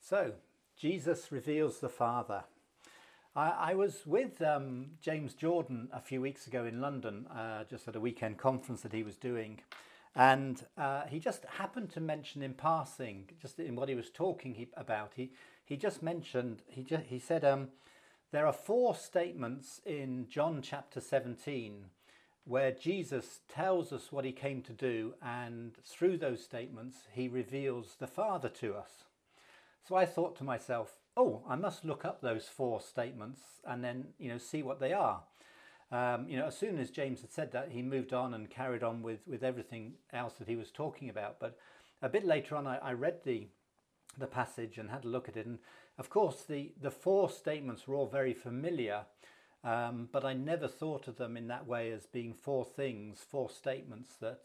So, Jesus reveals the Father. I was with James Jordan a few weeks ago in London, just at a weekend conference that he was doing. And he just happened to mention in passing, just in what he was talking about, he just mentioned, he said, there are four statements in John chapter 17 where Jesus tells us what he came to do, and through those statements he reveals the Father to us. So I thought to myself, oh, I must look up those four statements and then, see what they are. As soon as James had said that, he moved on and carried on with everything else that he was talking about. But a bit later on, I read the passage and had a look at it. And of course, the four statements were all very familiar, but I never thought of them in that way as being four things, four statements that,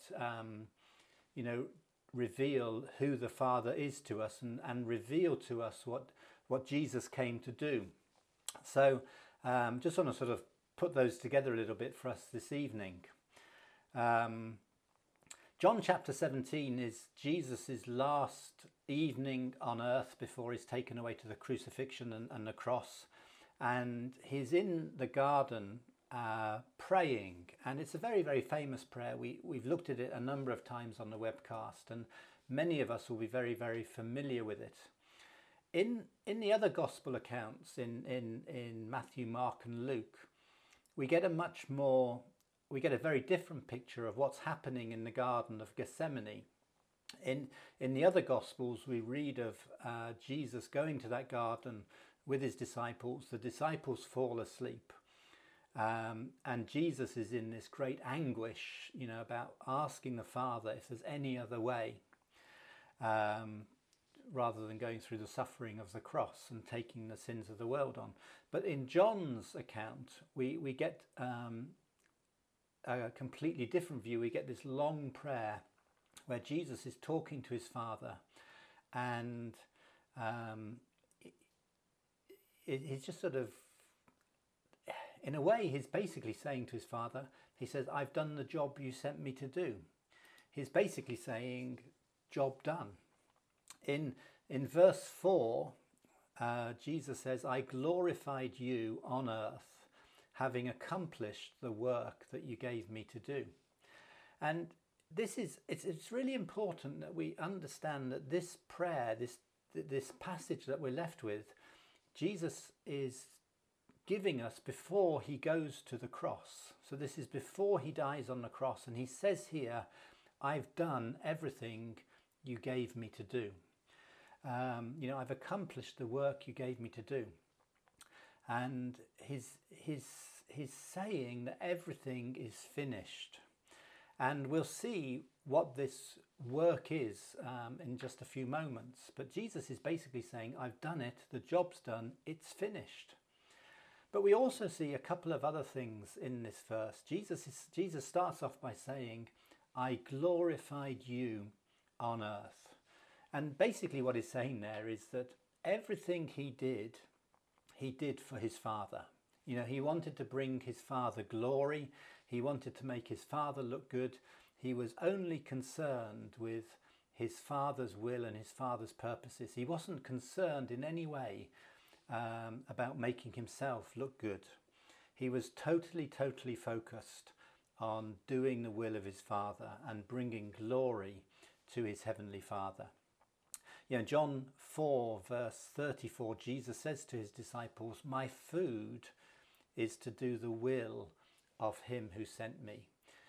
reveal who the Father is to us and reveal to us what Jesus came to do. So just want to sort of put those together a little bit for us this evening. John chapter 17 is Jesus's last evening on earth before he's taken away to the crucifixion and the cross. And he's in the garden praying, and it's a very, very famous prayer. We've looked at it a number of times on the webcast, and many of us will be very, very familiar with it. In the other gospel accounts, in Matthew, Mark and Luke, we get a very different picture of what's happening in the Garden of Gethsemane. In the other gospels, we read of Jesus going to that garden with his disciples. The disciples fall asleep. And Jesus is in this great anguish, about asking the Father if there's any other way, rather than going through the suffering of the cross and taking the sins of the world on. But in John's account, we get a completely different view. We get this long prayer where Jesus is talking to his Father, and he's just sort of, in a way, he's basically saying to his Father, he says, I've done the job you sent me to do. He's basically saying, job done. In verse 4, Jesus says, I glorified you on earth, having accomplished the work that you gave me to do. And it's really important that we understand that this prayer, this passage that we're left with, Jesus is giving us before he goes to the cross. So this is before he dies on the cross, and he says here, I've done everything you gave me to do. I've accomplished the work you gave me to do. And he's saying that everything is finished. And we'll see what this work is in just a few moments. But Jesus is basically saying, I've done it, the job's done, it's finished. But we also see a couple of other things in this verse. Jesus starts off by saying, I glorified you on earth. And basically what he's saying there is that everything he did for his Father. He wanted to bring his Father glory. He wanted to make his Father look good. He was only concerned with his Father's will and his Father's purposes. He wasn't concerned in any way about making himself look good. He was totally focused on doing the will of his Father and bringing glory to his heavenly Father. John 4 verse 34, Jesus says to his disciples, my food is to do the will of him who sent me.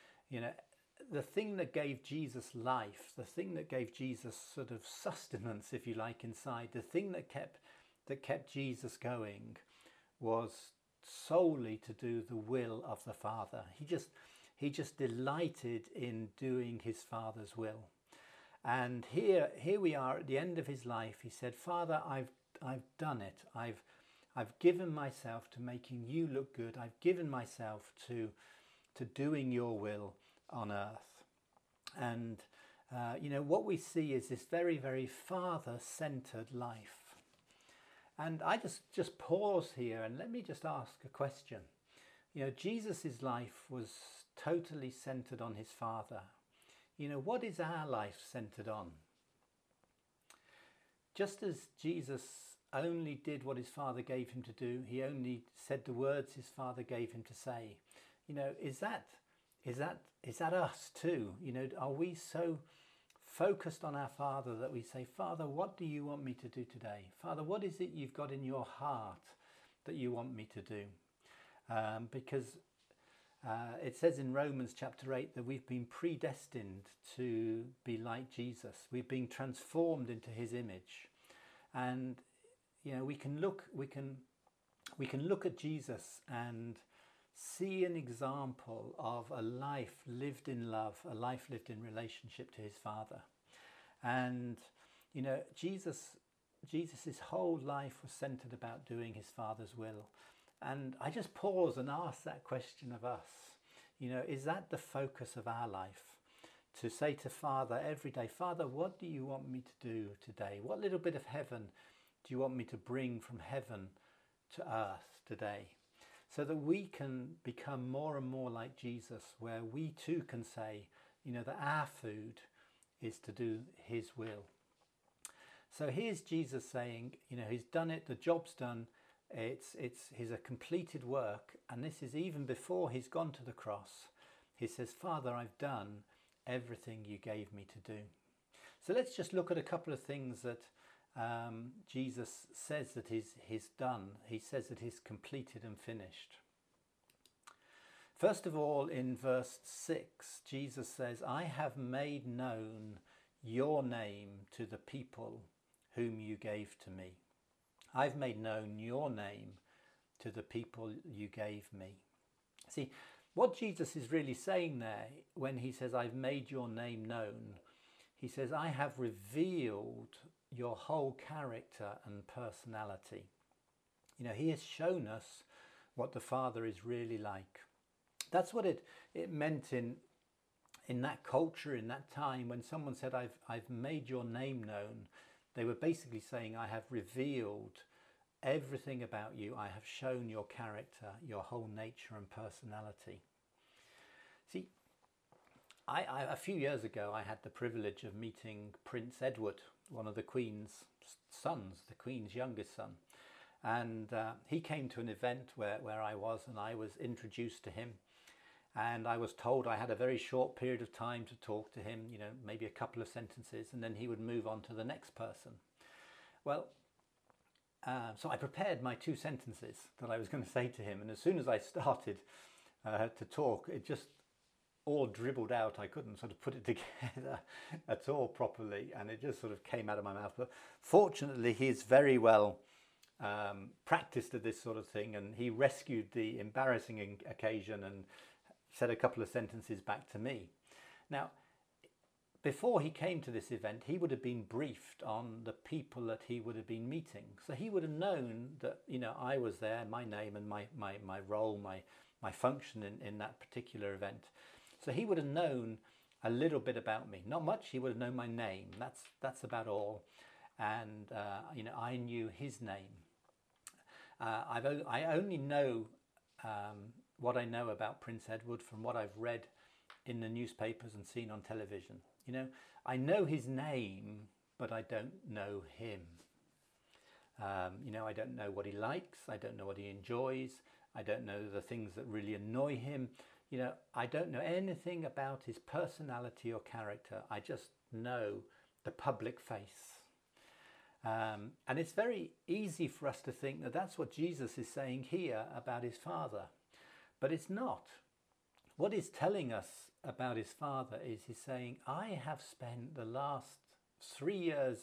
The thing that gave Jesus life, the thing that gave Jesus sort of sustenance, if you like, inside, the thing that kept Jesus going was solely to do the will of the Father. He just delighted in doing his Father's will. And here we are at the end of his life. He said, Father, I've done it. I've given myself to making you look good. I've given myself to doing your will on earth. And what we see is this very, very Father-centered life. And I just pause here and let me just ask a question. Jesus's life was totally centered on his Father. What is our life centered on? just as Jesus only did what his Father gave him to do, he only said the words his Father gave him to say. You know, is that us too? You know, are we so focused on our Father that we say, Father, what do you want me to do today? Father, what is it you've got in your heart that you want me to do? Because it says in Romans chapter 8 that we've been predestined to be like Jesus. We've been transformed into his image. And, you know, we can look at Jesus and see an example of a life lived in love, a life lived in relationship to his Father. And, you know, Jesus's whole life was centered about doing his Father's will. And I just pause and ask that question of us. You know, is that the focus of our life? To say to Father every day, Father, what do you want me to do today? What little bit of heaven do you want me to bring from heaven to earth today? So that we can become more and more like Jesus, where we too can say, you know, that our food is to do his will. So here's Jesus saying, you know, he's done it, the job's done, it's a completed work, and this is even before he's gone to the cross. He says, Father, I've done everything you gave me to do. So let's just look at a couple of things that Jesus says that he's done. He says that he's completed and finished. First of all, in verse 6, Jesus says, I have made known your name to the people whom you gave to me. I've made known your name to the people you gave me. See, what Jesus is really saying there when he says, I've made your name known, he says, I have revealed your whole character and personality. You know, he has shown us what the Father is really like. That's what it meant in that culture, in that time, when someone said, I've made your name known. They were basically saying, I have revealed everything about you. I have shown your character, your whole nature and personality. See, a few years ago, I had the privilege of meeting Prince Edward, one of the Queen's sons, the Queen's youngest son. And he came to an event where I was, and I was introduced to him. And I was told I had a very short period of time to talk to him, you know, maybe a couple of sentences, and then he would move on to the next person. Well, so I prepared my 2 sentences that I was going to say to him. And as soon as I started to talk, it just all dribbled out. I couldn't sort of put it together at all properly. And it just sort of came out of my mouth. But fortunately, he's very well practiced at this sort of thing. And he rescued the embarrassing occasion and said a couple of sentences back to me. Now, before he came to this event, he would have been briefed on the people that he would have been meeting. So he would have known that, you know, I was there, my name and my role, my function in that particular event. So he would have known a little bit about me. Not much, he would have known my name. That's about all. And, you know, I knew his name. I only know what I know about Prince Edward from what I've read in the newspapers and seen on television. You know, I know his name, but I don't know him. You know, I don't know what he likes. I don't know what he enjoys. I don't know the things that really annoy him. You know, I don't know anything about his personality or character. I just know the public face. And it's very easy for us to think that that's what Jesus is saying here about his Father. But it's not. What he's telling us about his Father is he's saying, I have spent the last 3 years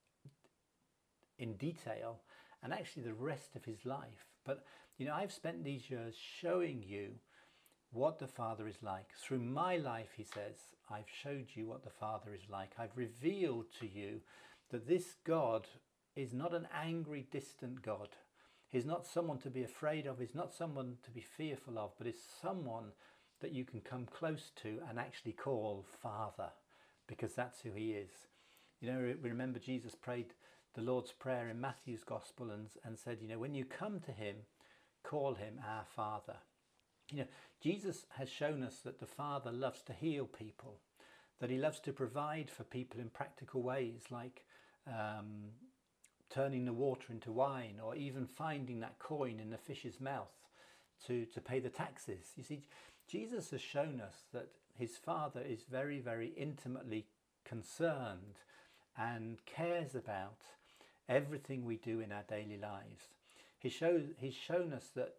in detail, and actually the rest of his life. But, you know, I've spent these years showing you what the Father is like. Through my life, he says, I've showed you what the Father is like. I've revealed to you that this God is not an angry, distant God. He's not someone to be afraid of. He's not someone to be fearful of, but is someone that you can come close to and actually call Father, because that's who he is. You know, we remember Jesus prayed the Lord's Prayer in Matthew's Gospel and said, you know, when you come to him, call him our Father. You know, Jesus has shown us that the Father loves to heal people, that he loves to provide for people in practical ways, like turning the water into wine, or even finding that coin in the fish's mouth to pay the taxes. You see, Jesus has shown us that his Father is very, very intimately concerned and cares about everything we do in our daily lives. He's shown us that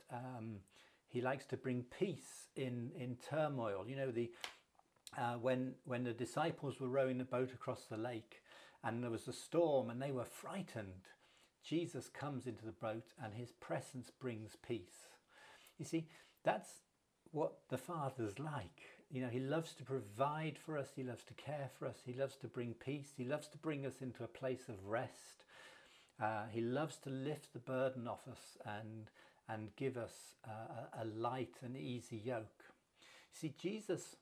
he likes to bring peace in turmoil. You know, when the disciples were rowing the boat across the lake and there was a storm and they were frightened, Jesus comes into the boat and his presence brings peace. You see, that's what the Father's like. You know, he loves to provide for us, he loves to care for us, he loves to bring peace, he loves to bring us into a place of rest. He loves to lift the burden off us and give us a light and easy yoke. See, Jesus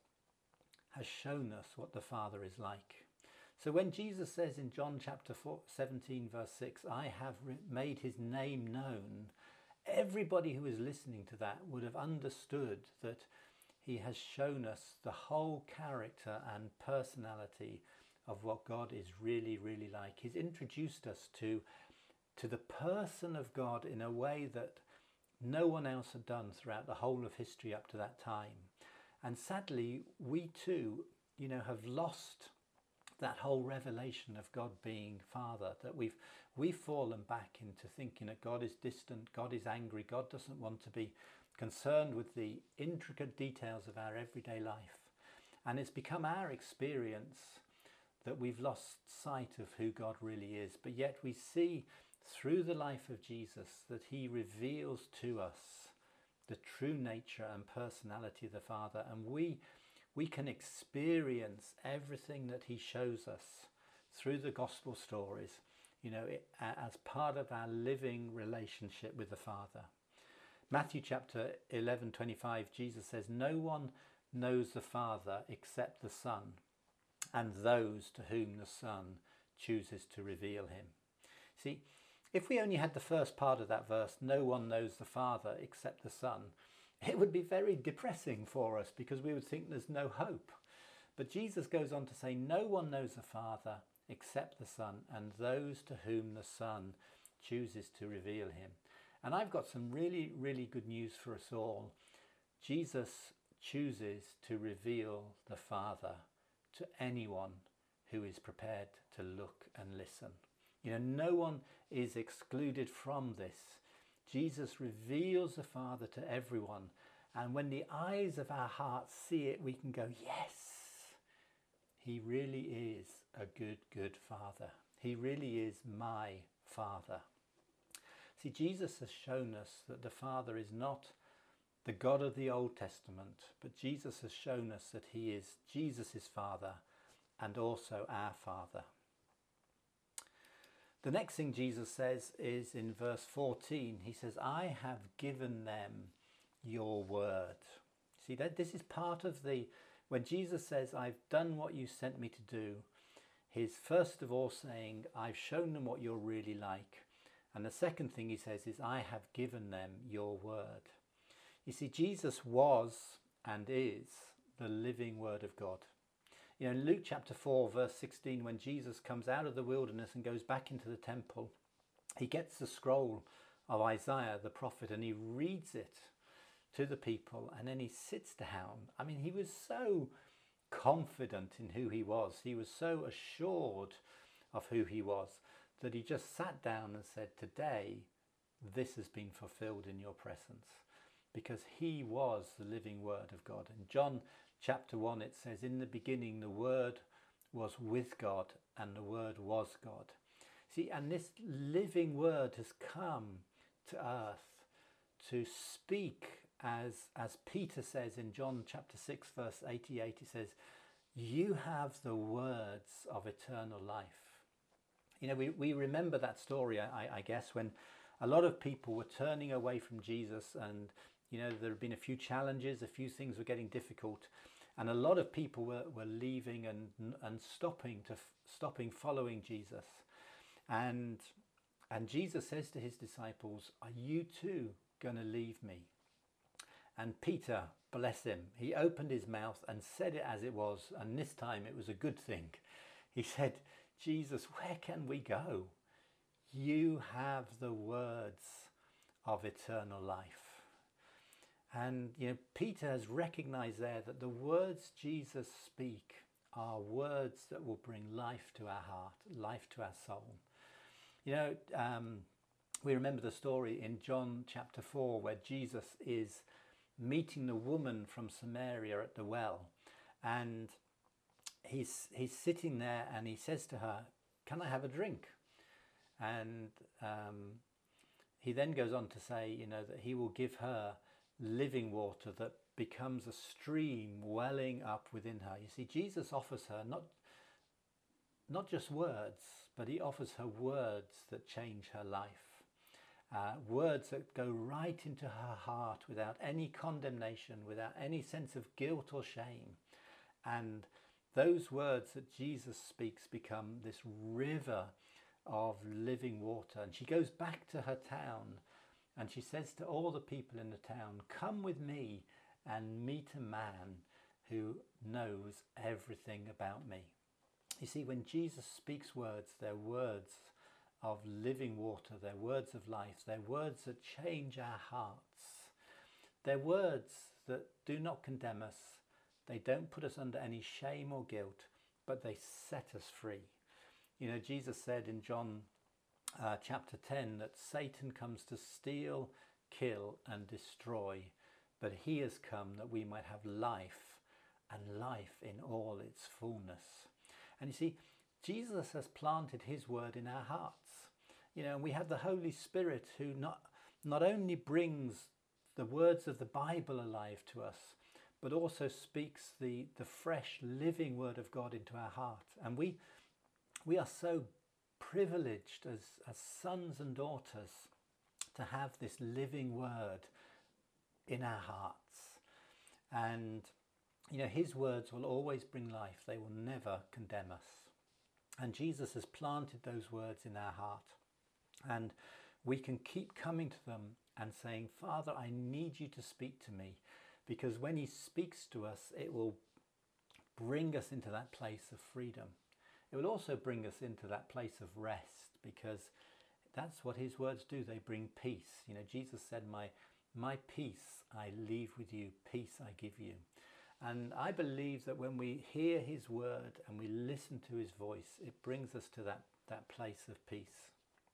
has shown us what the Father is like. So when Jesus says in John chapter 17 verse 6, I have made his name known, everybody who is listening to that would have understood that he has shown us the whole character and personality of what God is really, really like. He's introduced us to the person of God in a way that no one else had done throughout the whole of history up to that time. And sadly, we too, you know, have lost that whole revelation of God being Father, that we've fallen back into thinking that God is distant, God is angry, God doesn't want to be concerned with the intricate details of our everyday life. And it's become our experience that we've lost sight of who God really is. But yet we see through the life of Jesus that he reveals to us the true nature and personality of the Father, and we can experience everything that he shows us through the gospel stories, you know, as part of our living relationship with the Father. Matthew chapter 11:25, Jesus says, no one knows the Father except the Son, and those to whom the Son chooses to reveal him. See, if we only had the first part of that verse, no one knows the Father except the Son, it would be very depressing for us because we would think there's no hope. But Jesus goes on to say, no one knows the Father except the Son, and those to whom the Son chooses to reveal him. And I've got some really, really good news for us all. Jesus chooses to reveal the Father to anyone who is prepared to look and listen. You know, no one is excluded from this. Jesus reveals the Father to everyone. And when the eyes of our hearts see it, we can go, yes, he really is a good, good Father. He really is my Father. See, Jesus has shown us that the Father is not the God of the Old Testament, but Jesus has shown us that he is Jesus' Father and also our Father. The next thing Jesus says is in verse 14. He says, I have given them your word. See, that this is part of when Jesus says, I've done what you sent me to do, he's first of all saying, I've shown them what you're really like. And the second thing he says is, I have given them your word. You see, Jesus was and is the living word of God. You know, in Luke chapter 4, verse 16, when Jesus comes out of the wilderness and goes back into the temple, he gets the scroll of Isaiah, the prophet, and he reads it to the people, and then he sits down. I mean, he was so confident in who he was. He was so assured of who he was that he just sat down and said, today, this has been fulfilled in your presence, because he was the living word of God. In John chapter 1, it says, in the beginning, the Word was with God, and the Word was God. See, and this living Word has come to earth to speak, as Peter says in John chapter 6, verse 88, he says, you have the words of eternal life. You know, we remember that story, I guess, when a lot of people were turning away from Jesus, and, you know, there had been a few challenges, a few things were getting difficult. And a lot of people were leaving and stopping following Jesus. And Jesus says to his disciples, are you too going to leave me? And Peter, bless him, he opened his mouth and said it as it was. And this time it was a good thing. He said, Jesus, where can we go? you have the words of eternal life. And Peter has recognized there that the words Jesus speak are words that will bring life to our heart, life to our soul. We remember the story in John chapter 4 where Jesus is meeting the woman from Samaria at the well, and he's sitting there and he says to her, "Can I have a drink?" And he then goes on to say, that he will give her living water that becomes a stream welling up within her. You see, Jesus offers her not just words, but he offers her words that change her life. Words that go right into her heart without any condemnation, without any sense of guilt or shame. And those words that Jesus speaks become this river of living water. And she goes back to her town and she says to all the people in the town, "Come with me and meet a man who knows everything about me." You see, when Jesus speaks words, they're words of living water, they're words of life, they're words that change our hearts. They're words that do not condemn us, they don't put us under any shame or guilt, but they set us free. Jesus said in John chapter 10 that Satan comes to steal, kill and destroy, but he has come that we might have life, and life in all its fullness. And you see, Jesus has planted his word in our hearts. And we have the Holy Spirit who not only brings the words of the Bible alive to us, but also speaks the fresh living word of God into our heart. And we are so privileged as sons and daughters to have this living word in our hearts. And his words will always bring life. They will never condemn us. And Jesus has planted those words in our heart. And we can keep coming to them and saying, "Father, I need you to speak to me." Because when he speaks to us, it will bring us into that place of freedom. It will also bring us into that place of rest, because that's what his words do. They bring peace. Jesus said, my peace I leave with you, peace I give you. And I believe that when we hear his word and we listen to his voice, it brings us to that place of peace.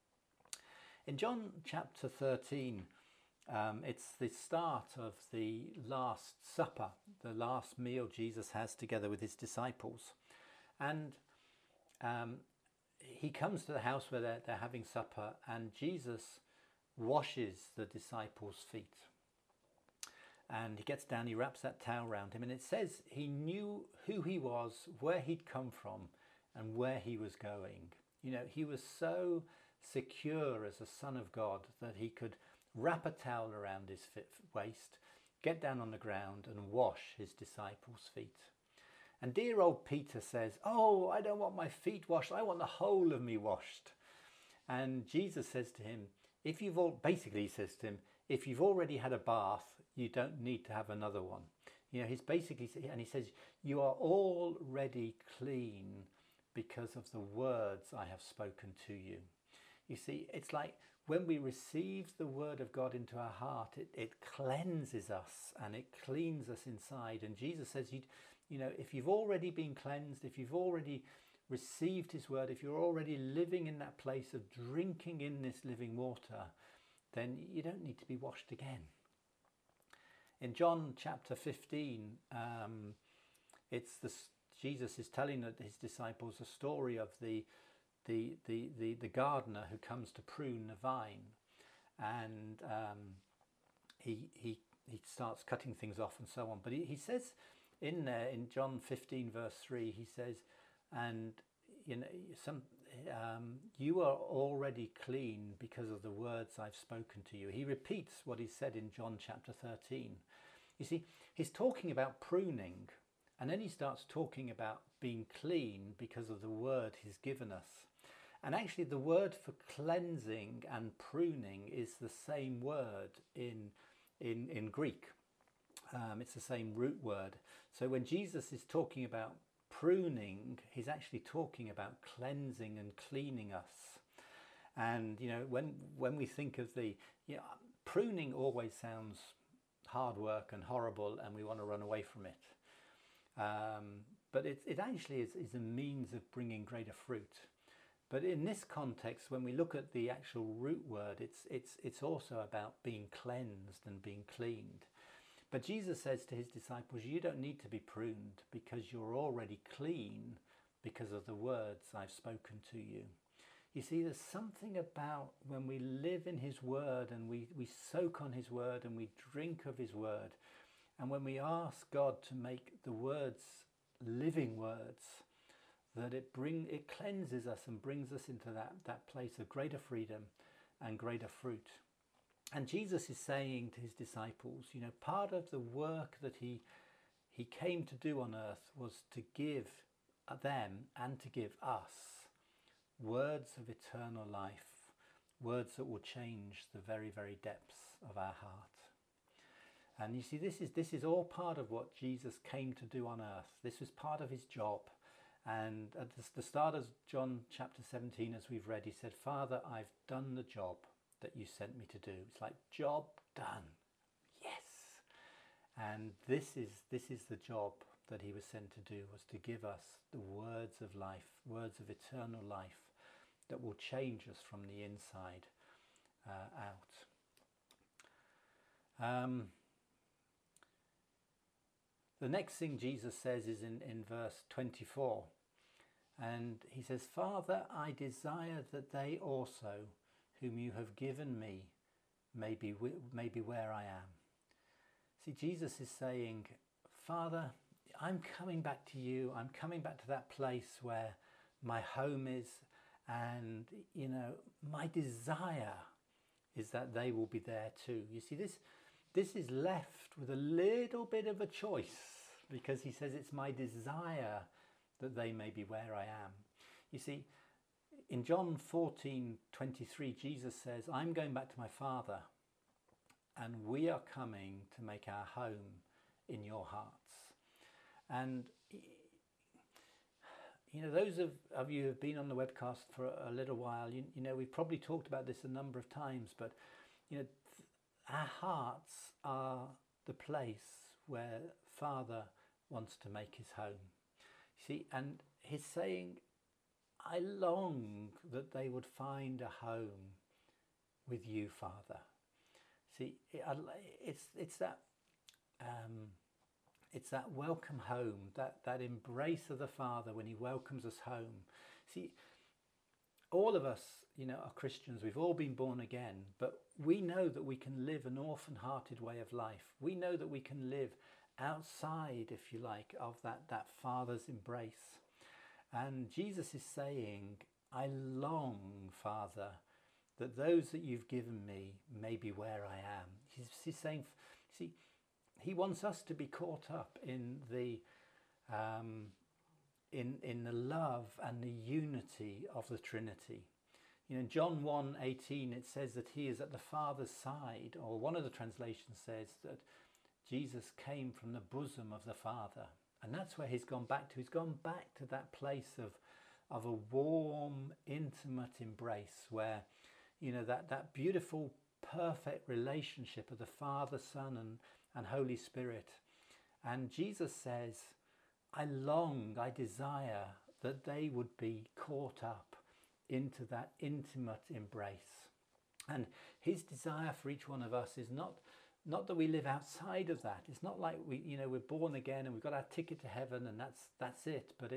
In John chapter 13, it's the start of the Last Supper, the last meal Jesus has together with his disciples. And he comes to the house where they're having supper, and Jesus washes the disciples' feet. And he gets down, he wraps that towel around him, and it says he knew who he was, where he'd come from, and where he was going. He was so secure as a son of God that he could wrap a towel around his waist, get down on the ground and wash his disciples' feet. And dear old Peter says, "Oh, I don't want my feet washed, I want the whole of me washed." And Jesus says to him, if you've already had a bath, you don't need to have another one. He's basically, and he says, "You are already clean because of the words I have spoken to you." You see, it's like when we receive the word of God into our heart, it cleanses us and it cleans us inside. And Jesus says, if you've already been cleansed, if you've already received his word, if you're already living in that place of drinking in this living water, then you don't need to be washed again. In John chapter 15, Jesus is telling his disciples a story of the gardener who comes to prune the vine, and he starts cutting things off and so on. But he says in there, in John 15 verse 3, he says, "And you are already clean because of the words I've spoken to you." He repeats what he said in John chapter 13. You see, he's talking about pruning, and then he starts talking about being clean because of the word he's given us. And actually the word for cleansing and pruning is the same word in Greek. It's the same root word. So when Jesus is talking about pruning, he's actually talking about cleansing and cleaning us. And when we think of pruning, always sounds hard work and horrible, and we want to run away from it. But it actually is a means of bringing greater fruit. But in this context, when we look at the actual root word, it's also about being cleansed and being cleaned. But Jesus says to his disciples, you don't need to be pruned because you're already clean because of the words I've spoken to you. You see, there's something about when we live in his word and we soak on his word and we drink of his word, and when we ask God to make the words living words, that it cleanses us and brings us into that place of greater freedom and greater fruit. And Jesus is saying to his disciples, part of the work that he came to do on earth was to give them and to give us words of eternal life, words that will change the very, very depths of our heart. And you see, this is all part of what Jesus came to do on earth. This was part of his job. And at the start of John chapter 17, as we've read, he said, Father, I've done the job that you sent me to do. It's like, job done. Yes. And this is the job that he was sent to do, was to give us the words of life, words of eternal life that will change us from the inside out. The next thing Jesus says is in verse 24. And he says, Father, I desire that they also, whom you have given me, may be where I am. See, Jesus is saying, Father, I'm coming back to you. I'm coming back to that place where my home is. And, my desire is that they will be there too. You see, this is left with a little bit of a choice, because he says it's my desire that they may be where I am. You see, in John 14:23, Jesus says, I'm going back to my Father, and we are coming to make our home in your hearts. And those of you who have been on the webcast for a little while, we've probably talked about this a number of times, but our hearts are the place where Father wants to make his home. See, and he's saying, I long that they would find a home with you, Father. See, it's that welcome home, that embrace of the Father when he welcomes us home. See, all of us, are Christians. We've all been born again, but we know that we can live an orphan-hearted way of life. We know that we can live outside, if you like, of that Father's embrace. And Jesus is saying, I long, Father, that those that you've given me may be where I am. He's saying, see, he wants us to be caught up in the love and the unity of the Trinity. In John 1:18, it says that he is at the Father's side, or one of the translations says that Jesus came from the bosom of the Father. And that's where he's gone back to. He's gone back to that place of a warm, intimate embrace where, that beautiful, perfect relationship of the Father, Son, and Holy Spirit. And Jesus says, I desire that they would be caught up into that intimate embrace. And his desire for each one of us is not that we live outside of that. It's not like we're born again and we've got our ticket to heaven and that's it. But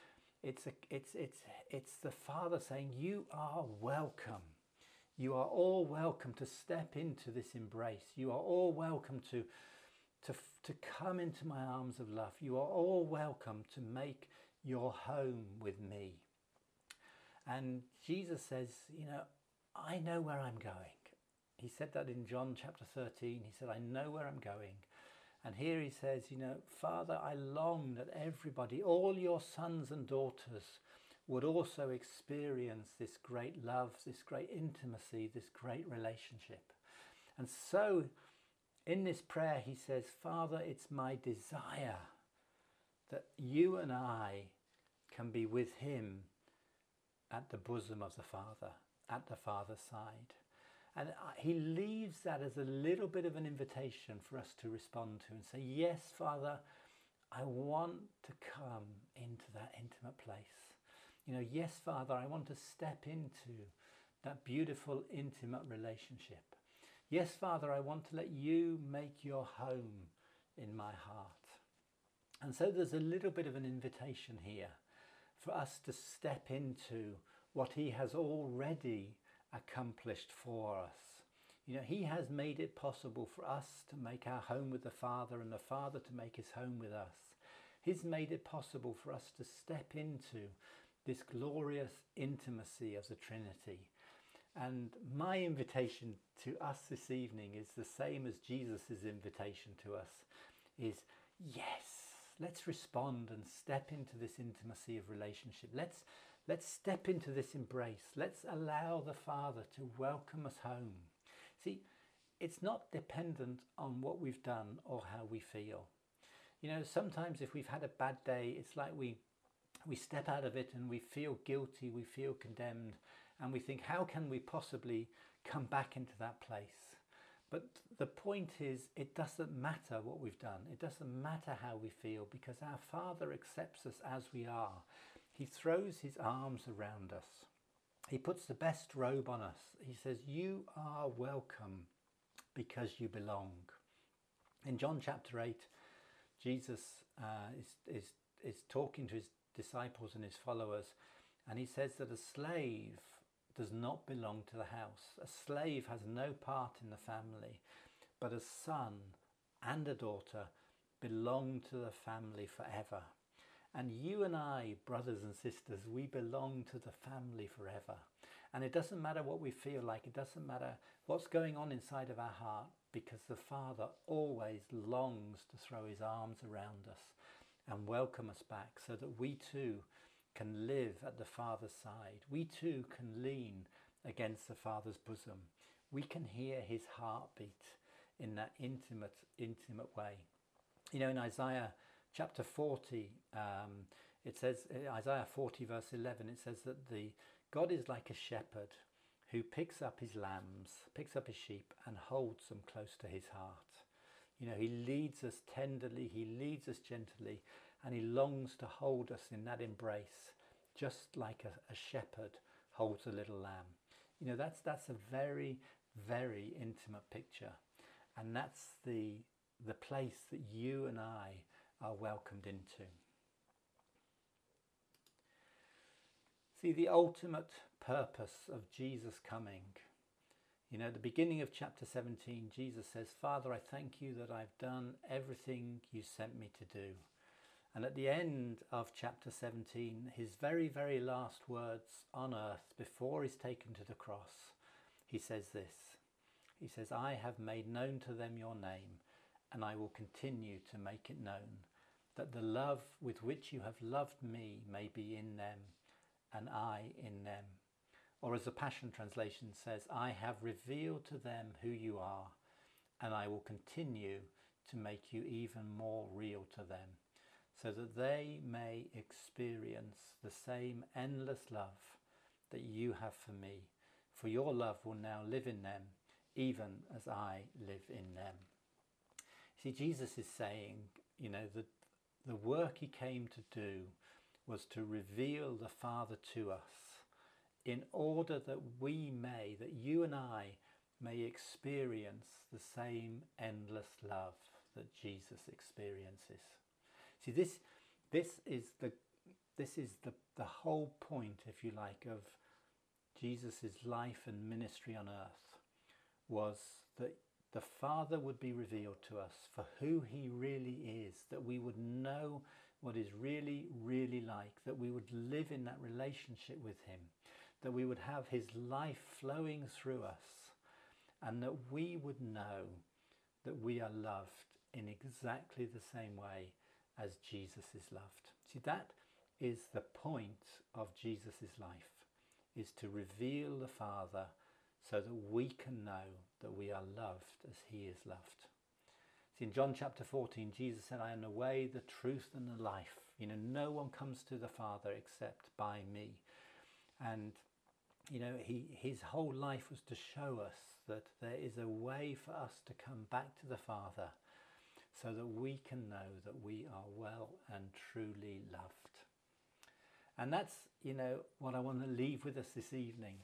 it's the Father saying, you are welcome. You are all welcome to step into this embrace. You are all welcome to come into my arms of love. You are all welcome to make your home with me. And Jesus says, I know where I'm going. He said that in John chapter 13. He said, I know where I'm going. And here he says, Father, I long that everybody, all your sons and daughters, would also experience this great love, this great intimacy, this great relationship. And so in this prayer, he says, Father, it's my desire that you and I can be with him at the bosom of the Father, at the Father's side. And he leaves that as a little bit of an invitation for us to respond to and say, yes, Father, I want to come into that intimate place. You know, yes, Father, I want to step into that beautiful, intimate relationship. Yes, Father, I want to let you make your home in my heart. And so there's a little bit of an invitation here for us to step into what he has already accomplished for us. You know, he has made it possible for us to make our home with the Father and the Father to make his home with us. He's made it possible for us to step into this glorious intimacy of the Trinity. And my invitation to us this evening is the same as Jesus' invitation to us, is yes, let's respond and step into this intimacy of relationship. Let's step into this embrace. Let's allow the Father to welcome us home. See, it's not dependent on what we've done or how we feel. You know, sometimes if we've had a bad day, it's like we step out of it and we feel guilty, we feel condemned, and we think, how can we possibly come back into that place? But the point is, it doesn't matter what we've done. It doesn't matter how we feel, because our Father accepts us as we are. He throws his arms around us. He puts the best robe on us. He says, you are welcome because you belong. In John chapter 8, Jesus is talking to his disciples and his followers, and he says that a slave does not belong to the house. A slave has no part in the family, but a son and a daughter belong to the family forever. And you and I, brothers and sisters, we belong to the family forever. And it doesn't matter what we feel like, it doesn't matter what's going on inside of our heart, because the Father always longs to throw his arms around us and welcome us back, so that we too can live at the Father's side. We too can lean against the Father's bosom. We can hear his heartbeat in that intimate way. You know, in Isaiah chapter 40, it says, Isaiah 40 verse 11, it says that God is like a shepherd who picks up his lambs, picks up his sheep and holds them close to his heart. You know, he leads us tenderly, he leads us gently, and he longs to hold us in that embrace, just like a shepherd holds a little lamb. You know, that's a very, very intimate picture. And that's the place that you and I are welcomed into. See, the ultimate purpose of Jesus coming. You know, at the beginning of chapter 17, Jesus says, Father, I thank you that I've done everything you sent me to do. And at the end of chapter 17, his very, very last words on earth before he's taken to the cross, he says this. He says, I have made known to them your name, and I will continue to make it known, that the love with which you have loved me may be in them, and I in them. Or as the Passion Translation says, I have revealed to them who you are, and I will continue to make you even more real to them, so that they may experience the same endless love that you have for me. For your love will now live in them, even as I live in them. See, Jesus is saying, you know, that the work he came to do was to reveal the Father to us, in order that that you and I may experience the same endless love that Jesus experiences. See, this is the whole point, if you like, of Jesus' life and ministry on earth, was that the Father would be revealed to us for who he really is, that we would know what is really, really like, that we would live in that relationship with him, that we would have his life flowing through us, and that we would know that we are loved in exactly the same way as Jesus is loved. See, that is the point of Jesus' life, is to reveal the Father so that we can know that we are loved as he is loved. See, in John chapter 14, Jesus said, I am the way, the truth and the life. You know, no one comes to the Father except by me. And his whole life was to show us that there is a way for us to come back to the Father so that we can know that we are well and truly loved. And that's, what I want to leave with us this evening.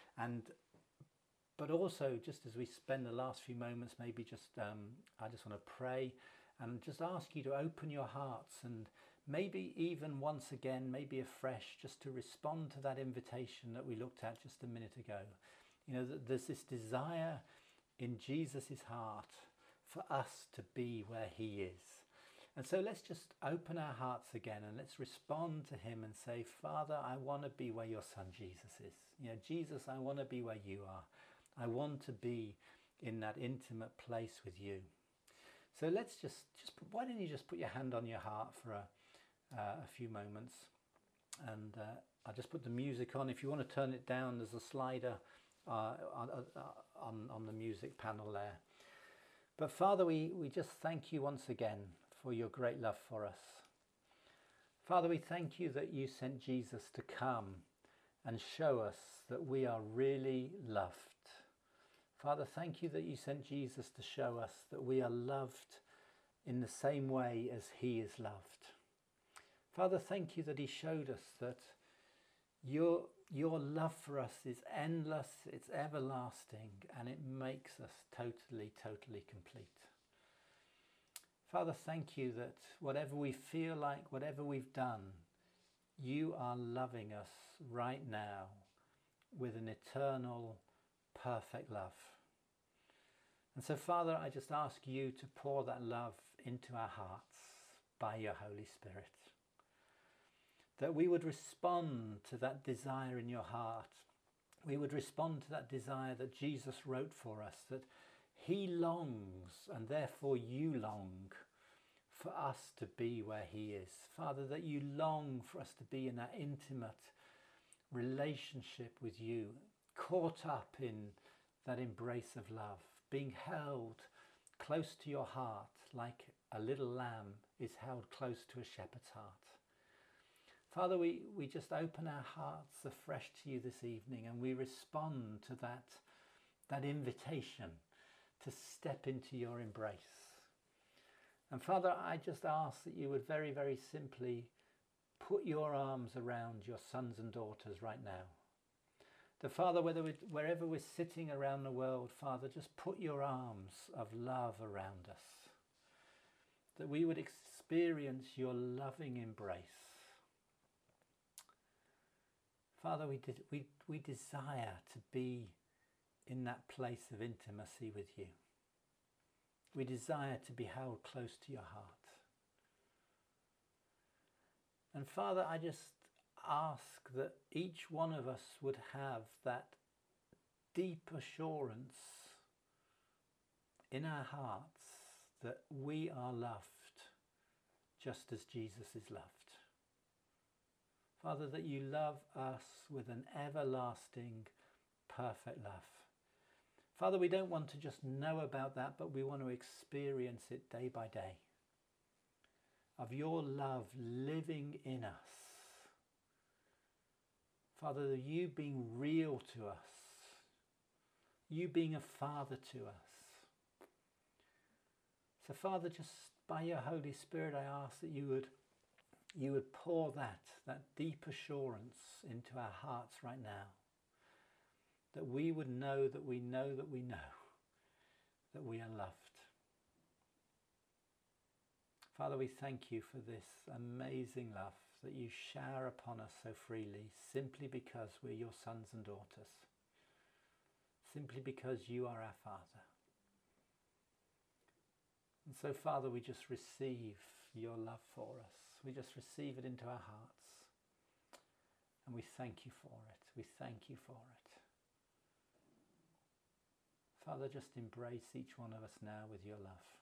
But also, just as we spend the last few moments, maybe I just want to pray and just ask you to open your hearts, and maybe even once again, maybe afresh, just to respond to that invitation that we looked at just a minute ago. That there's this desire in Jesus's heart for us to be where he is. And so let's just open our hearts again and let's respond to him and say, Father, I want to be where your son Jesus is. Jesus, I want to be where you are. I want to be in that intimate place with you. So let's why don't you just put your hand on your heart for a few moments, and I'll just put the music on. If you want to turn it down, there's a slider on the music panel there. But Father, we just thank you once again for your great love for us. Father, we thank you that you sent Jesus to come and show us that we are really loved. Father, thank you that you sent Jesus to show us that we are loved in the same way as he is loved. Father, thank you that he showed us that your love for us is endless, it's everlasting, and it makes us totally, totally complete. Father, thank you that whatever we feel like, whatever we've done, you are loving us right now with an eternal, perfect love. And so, Father, I just ask you to pour that love into our hearts by your Holy Spirit. That we would respond to that desire in your heart. We would respond to that desire that Jesus wrote for us, that he longs, and therefore you long, for us to be where he is. Father, that you long for us to be in that intimate relationship with you, caught up in that embrace of love, being held close to your heart like a little lamb is held close to a shepherd's heart. Father, we just open our hearts afresh to you this evening, and we respond to that invitation to step into your embrace. And Father, I just ask that you would very, very simply put your arms around your sons and daughters right now. That Father, wherever we're sitting around the world, Father, just put your arms of love around us. That we would experience your loving embrace. Father, we desire to be in that place of intimacy with you. We desire to be held close to your heart. And Father, I just ask that each one of us would have that deep assurance in our hearts that we are loved just as Jesus is loved. Father, that you love us with an everlasting, perfect love. Father, we don't want to just know about that, but we want to experience it day by day. Of your love living in us. Father, you being real to us. You being a father to us. So Father, just by your Holy Spirit, I ask that you would pour that deep assurance into our hearts right now. That we would know that we know that we know that we are loved. Father, we thank you for this amazing love that you shower upon us so freely, simply because we're your sons and daughters. Simply because you are our Father. And so, Father, we just receive your love for us. We just receive it into our hearts. And we thank you for it. We thank you for it. Father, just embrace each one of us now with your love.